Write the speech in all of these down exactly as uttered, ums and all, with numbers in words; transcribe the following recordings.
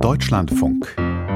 Deutschlandfunk.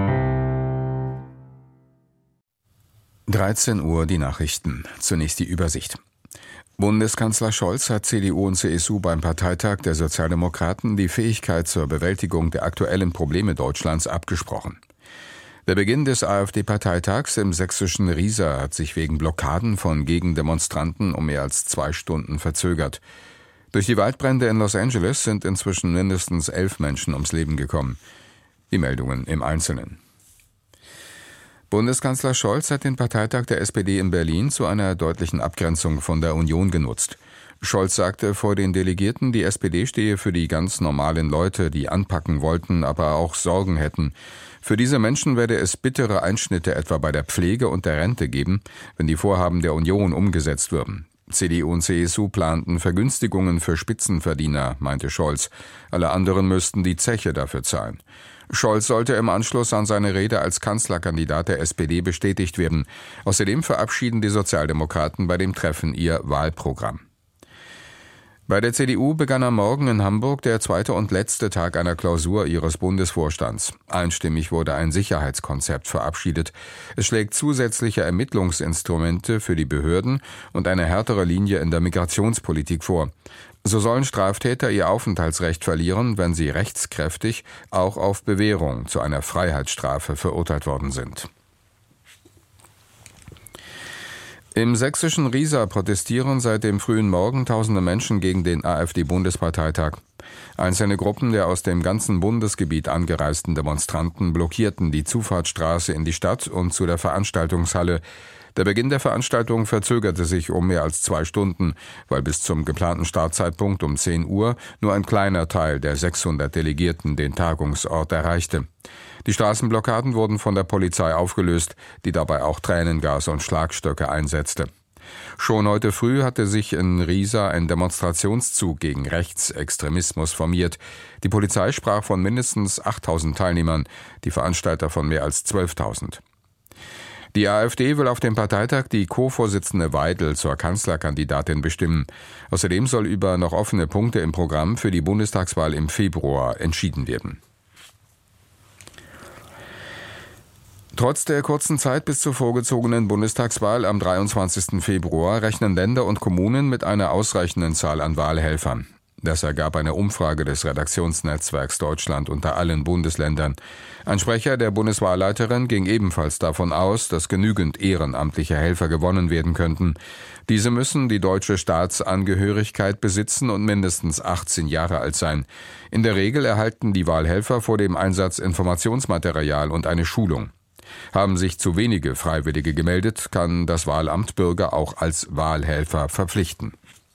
dreizehn Uhr die Nachrichten. Zunächst die Übersicht. Bundeskanzler Scholz hat C D U und C S U beim Parteitag der Sozialdemokraten die Fähigkeit zur Bewältigung der aktuellen Probleme Deutschlands abgesprochen. Der Beginn des AfD-Parteitags im sächsischen Riesa hat sich wegen Blockaden von Gegendemonstranten um mehr als zwei Stunden verzögert. Durch die Waldbrände in Los Angeles sind inzwischen mindestens elf Menschen ums Leben gekommen. Die Meldungen im Einzelnen. Bundeskanzler Scholz hat den Parteitag der S P D in Berlin zu einer deutlichen Abgrenzung von der Union genutzt. Scholz sagte vor den Delegierten, die S P D stehe für die ganz normalen Leute, die anpacken wollten, aber auch Sorgen hätten. Für diese Menschen werde es bittere Einschnitte etwa bei der Pflege und der Rente geben, wenn die Vorhaben der Union umgesetzt würden. C D U und C S U planten Vergünstigungen für Spitzenverdiener, meinte Scholz. Alle anderen müssten die Zeche dafür zahlen. Scholz sollte im Anschluss an seine Rede als Kanzlerkandidat der S P D bestätigt werden. Außerdem verabschieden die Sozialdemokraten bei dem Treffen ihr Wahlprogramm. Bei der C D U begann am Morgen in Hamburg der zweite und letzte Tag einer Klausur ihres Bundesvorstands. Einstimmig wurde ein Sicherheitskonzept verabschiedet. Es schlägt zusätzliche Ermittlungsinstrumente für die Behörden und eine härtere Linie in der Migrationspolitik vor. So sollen Straftäter ihr Aufenthaltsrecht verlieren, wenn sie rechtskräftig auch auf Bewährung zu einer Freiheitsstrafe verurteilt worden sind. Im sächsischen Riesa protestieren seit dem frühen Morgen tausende Menschen gegen den AfD-Bundesparteitag. Einzelne Gruppen der aus dem ganzen Bundesgebiet angereisten Demonstranten blockierten die Zufahrtsstraße in die Stadt und zu der Veranstaltungshalle. Der Beginn der Veranstaltung verzögerte sich um mehr als zwei Stunden, weil bis zum geplanten Startzeitpunkt um zehn Uhr nur ein kleiner Teil der sechshundert Delegierten den Tagungsort erreichte. Die Straßenblockaden wurden von der Polizei aufgelöst, die dabei auch Tränengas und Schlagstöcke einsetzte. Schon heute früh hatte sich in Riesa ein Demonstrationszug gegen Rechtsextremismus formiert. Die Polizei sprach von mindestens achttausend Teilnehmern, die Veranstalter von mehr als zwölftausend. Die AfD will auf dem Parteitag die Co-Vorsitzende Weidel zur Kanzlerkandidatin bestimmen. Außerdem soll über noch offene Punkte im Programm für die Bundestagswahl im Februar entschieden werden. Trotz der kurzen Zeit bis zur vorgezogenen Bundestagswahl am dreiundzwanzigsten Februar rechnen Länder und Kommunen mit einer ausreichenden Zahl an Wahlhelfern. Das ergab eine Umfrage des Redaktionsnetzwerks Deutschland unter allen Bundesländern. Ein Sprecher der Bundeswahlleiterin ging ebenfalls davon aus, dass genügend ehrenamtliche Helfer gewonnen werden könnten. Diese müssen die deutsche Staatsangehörigkeit besitzen und mindestens achtzehn Jahre alt sein. In der Regel erhalten die Wahlhelfer vor dem Einsatz Informationsmaterial und eine Schulung. Haben sich zu wenige Freiwillige gemeldet, kann das Wahlamt Bürger auch als Wahlhelfer verpflichten.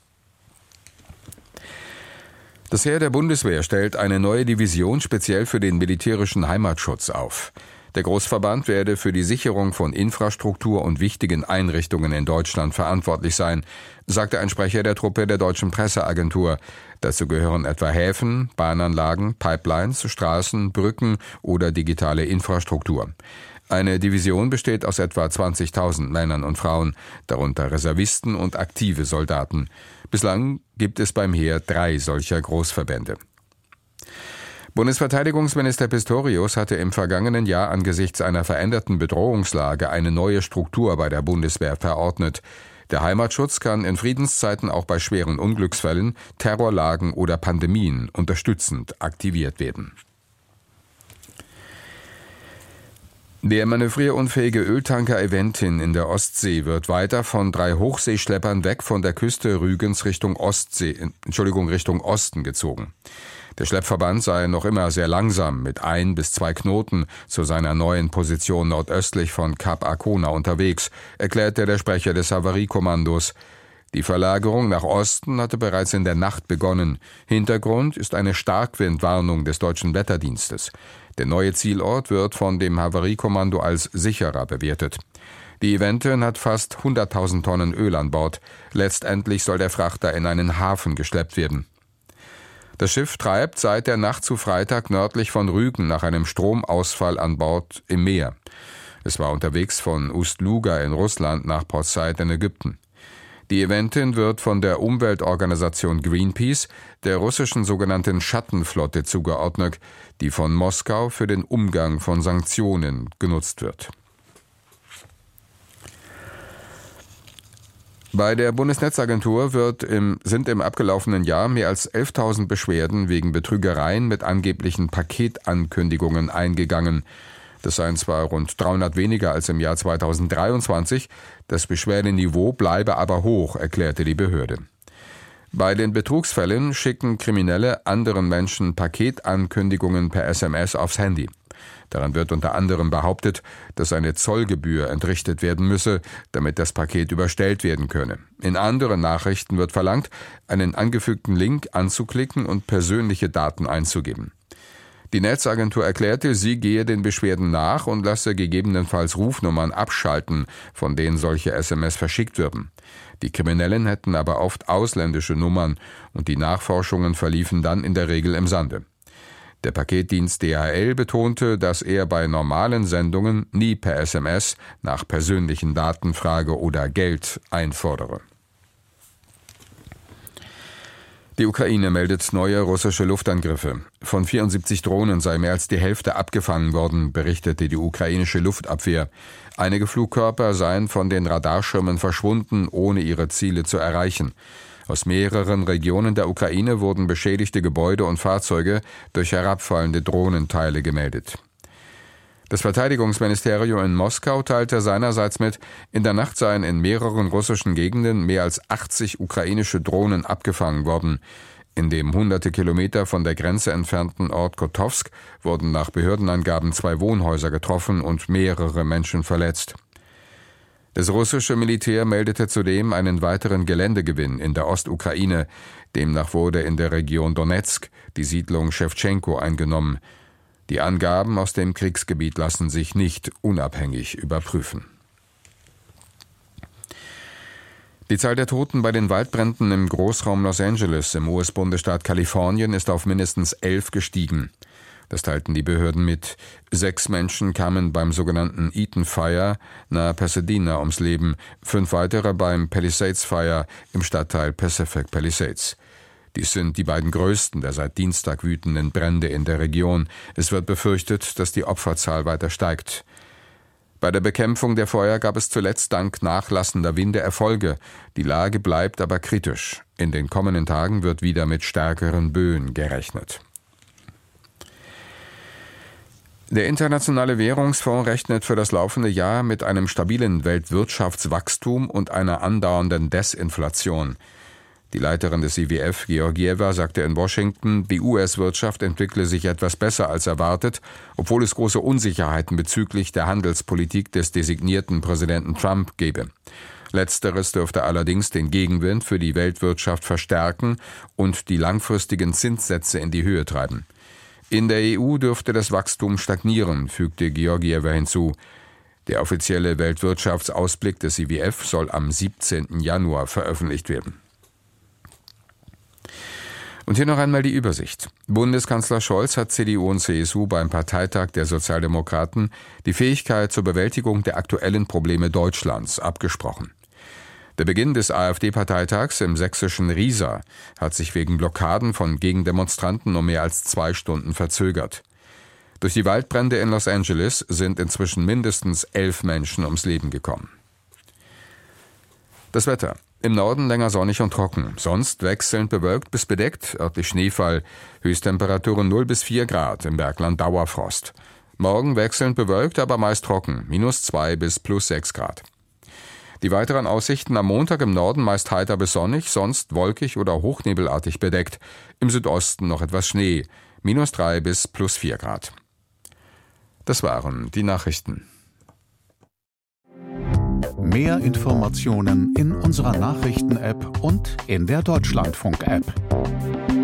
Das Heer der Bundeswehr stellt eine neue Division speziell für den militärischen Heimatschutz auf. Der Großverband werde für die Sicherung von Infrastruktur und wichtigen Einrichtungen in Deutschland verantwortlich sein, sagte ein Sprecher der Truppe der Deutschen Presseagentur. Dazu gehören etwa Häfen, Bahnanlagen, Pipelines, Straßen, Brücken oder digitale Infrastruktur. Eine Division besteht aus etwa zwanzigtausend Männern und Frauen, darunter Reservisten und aktive Soldaten. Bislang gibt es beim Heer drei solcher Großverbände. Bundesverteidigungsminister Pistorius hatte im vergangenen Jahr angesichts einer veränderten Bedrohungslage eine neue Struktur bei der Bundeswehr verordnet. Der Heimatschutz kann in Friedenszeiten auch bei schweren Unglücksfällen, Terrorlagen oder Pandemien unterstützend aktiviert werden. Der manövrierunfähige Öltanker Eventin in der Ostsee wird weiter von drei Hochseeschleppern weg von der Küste Rügens Richtung Ostsee, Entschuldigung, Richtung Osten gezogen. Der Schleppverband sei noch immer sehr langsam mit ein bis zwei Knoten zu seiner neuen Position nordöstlich von Kap Arkona unterwegs, erklärte der Sprecher des Havariekommandos. Die Verlagerung nach Osten hatte bereits in der Nacht begonnen. Hintergrund ist eine Starkwindwarnung des deutschen Wetterdienstes. Der neue Zielort wird von dem Havariekommando als sicherer bewertet. Die Eventin hat fast hunderttausend Tonnen Öl an Bord. Letztendlich soll der Frachter in einen Hafen geschleppt werden. Das Schiff treibt seit der Nacht zu Freitag nördlich von Rügen nach einem Stromausfall an Bord im Meer. Es war unterwegs von Ust-Luga in Russland nach Port Said in Ägypten. Die Eventin wird von der Umweltorganisation Greenpeace, der russischen sogenannten Schattenflotte, zugeordnet, die von Moskau für den Umgang von Sanktionen genutzt wird. Bei der Bundesnetzagentur wird im, sind im abgelaufenen Jahr mehr als elftausend Beschwerden wegen Betrügereien mit angeblichen Paketankündigungen eingegangen. Das seien zwar rund dreihundert weniger als im Jahr zweitausenddreiundzwanzig, das Beschwerdeniveau bleibe aber hoch, erklärte die Behörde. Bei den Betrugsfällen schicken Kriminelle anderen Menschen Paketankündigungen per S M S aufs Handy. Daran wird unter anderem behauptet, dass eine Zollgebühr entrichtet werden müsse, damit das Paket überstellt werden könne. In anderen Nachrichten wird verlangt, einen angefügten Link anzuklicken und persönliche Daten einzugeben. Die Netzagentur erklärte, sie gehe den Beschwerden nach und lasse gegebenenfalls Rufnummern abschalten, von denen solche S M S verschickt würden. Die Kriminellen hätten aber oft ausländische Nummern und die Nachforschungen verliefen dann in der Regel im Sande. Der Paketdienst D H L betonte, dass er bei normalen Sendungen nie per S M S nach persönlichen Daten frage oder Geld einfordere. Die Ukraine meldet neue russische Luftangriffe. Von vierundsiebzig Drohnen sei mehr als die Hälfte abgefangen worden, berichtete die ukrainische Luftabwehr. Einige Flugkörper seien von den Radarschirmen verschwunden, ohne ihre Ziele zu erreichen. Aus mehreren Regionen der Ukraine wurden beschädigte Gebäude und Fahrzeuge durch herabfallende Drohnenteile gemeldet. Das Verteidigungsministerium in Moskau teilte seinerseits mit, in der Nacht seien in mehreren russischen Gegenden mehr als achtzig ukrainische Drohnen abgefangen worden. In dem hunderte Kilometer von der Grenze entfernten Ort Kotowsk wurden nach Behördenangaben zwei Wohnhäuser getroffen und mehrere Menschen verletzt. Das russische Militär meldete zudem einen weiteren Geländegewinn in der Ostukraine. Demnach wurde in der Region Donezk die Siedlung Schewtschenko eingenommen. Die Angaben aus dem Kriegsgebiet lassen sich nicht unabhängig überprüfen. Die Zahl der Toten bei den Waldbränden im Großraum Los Angeles im U S-Bundesstaat Kalifornien ist auf mindestens elf gestiegen. Das teilten die Behörden mit. Sechs Menschen kamen beim sogenannten Eaton Fire nahe Pasadena ums Leben, fünf weitere beim Palisades Fire im Stadtteil Pacific Palisades. Dies sind die beiden größten der seit Dienstag wütenden Brände in der Region. Es wird befürchtet, dass die Opferzahl weiter steigt. Bei der Bekämpfung der Feuer gab es zuletzt dank nachlassender Winde Erfolge. Die Lage bleibt aber kritisch. In den kommenden Tagen wird wieder mit stärkeren Böen gerechnet. Der Internationale Währungsfonds rechnet für das laufende Jahr mit einem stabilen Weltwirtschaftswachstum und einer andauernden Desinflation. Die Leiterin des I W F, Georgieva, sagte in Washington, die U S-Wirtschaft entwickle sich etwas besser als erwartet, obwohl es große Unsicherheiten bezüglich der Handelspolitik des designierten Präsidenten Trump gebe. Letzteres dürfte allerdings den Gegenwind für die Weltwirtschaft verstärken und die langfristigen Zinssätze in die Höhe treiben. In der E U dürfte das Wachstum stagnieren, fügte Georgieva hinzu. Der offizielle Weltwirtschaftsausblick des I W F soll am siebzehnten Januar veröffentlicht werden. Und hier noch einmal die Übersicht. Bundeskanzler Scholz hat C D U und C S U beim Parteitag der Sozialdemokraten die Fähigkeit zur Bewältigung der aktuellen Probleme Deutschlands abgesprochen. Der Beginn des AfD-Parteitags im sächsischen Riesa hat sich wegen Blockaden von Gegendemonstranten um mehr als zwei Stunden verzögert. Durch die Waldbrände in Los Angeles sind inzwischen mindestens elf Menschen ums Leben gekommen. Das Wetter. Im Norden länger sonnig und trocken, sonst wechselnd bewölkt bis bedeckt, örtlich Schneefall, Höchsttemperaturen null bis vier Grad, im Bergland Dauerfrost. Morgen wechselnd bewölkt, aber meist trocken, minus zwei bis plus sechs Grad. Die weiteren Aussichten am Montag im Norden meist heiter bis sonnig, sonst wolkig oder hochnebelartig bedeckt, im Südosten noch etwas Schnee, minus drei bis plus vier Grad. Das waren die Nachrichten. Mehr Informationen in unserer Nachrichten-App und in der Deutschlandfunk-App.